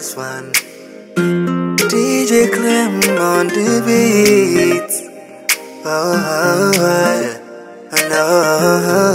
this one. DJ Clem on the beat. Oh, I know.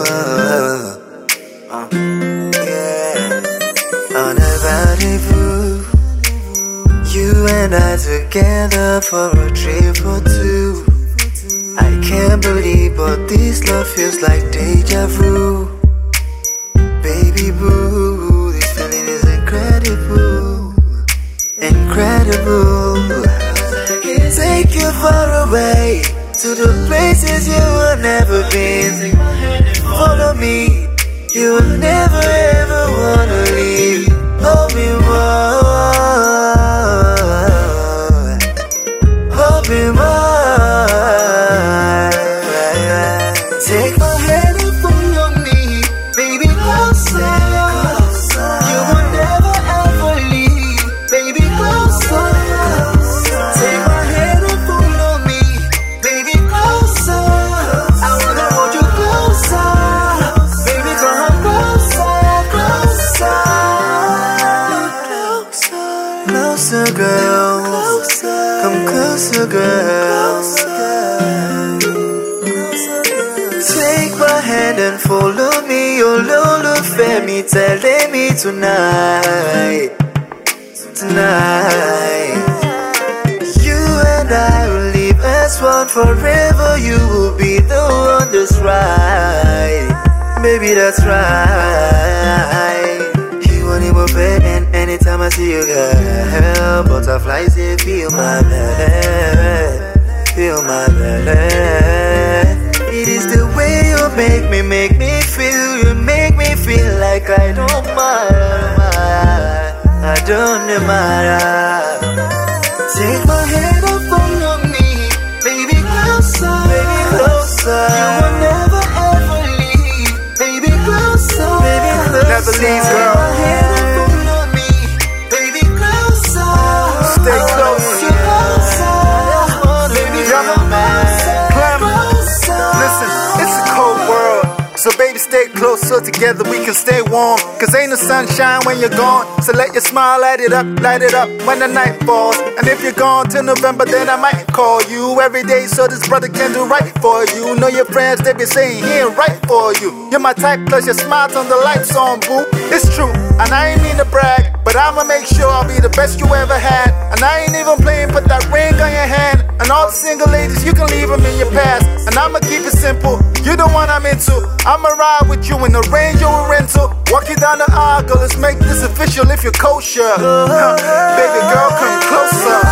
Yeah. On a rendezvous, you and I together for a trip or two. I can't believe, but this love feels like deja vu. Baby boo, this feeling is incredible. Incredible. Take you far away to the places you have never been. Follow me, you will never ever wanna leave. Hold me more, hold me more. Take my hand and pull on me, baby, closer. You will never ever leave, baby, closer. Take my hand and pull on me, baby, closer. I wanna hold you closer, baby, come closer, closer. Closer, girl. Come closer, girl. Take my hand and follow me, olólùfẹ́ mi, tẹ̀lé mi tonight, tonight. You and I will live as one forever. You will be the one that's right, baby, that's right. You want it more fair, and anytime I see you, girl, butterflies, they feel my belly, feel my belly. It is the way you make me feel. You make me feel like I don't matter, I don't matter. Take my hand and follow me, baby, closer, baby, closer. You will never ever leave, baby, closer, baby, closer. Never leave, girl. Take my hand and follow me, baby, closer. Stay close. So baby, stay close so together we can stay warm. Cause ain't no sunshine when you're gone. So let your smile light it up when the night falls. And if you're gone till November, then I might call you every day so this brother can do right for you. Know your friends, they be saying he ain't right for you. You're my type plus your smile on the lights on, boo. It's true, and I ain't mean to brag, but I'ma make sure I'll be the best you ever had. And I ain't even playing, put that ring on your hand. And all the single ladies, you can leave them in your past. And I'ma keep it simple, you're the one I'm into. I'ma ride with you in the Range or a rental. Walk you down the aisle, girl, let's make this official if you're kosher. Baby girl, come closer.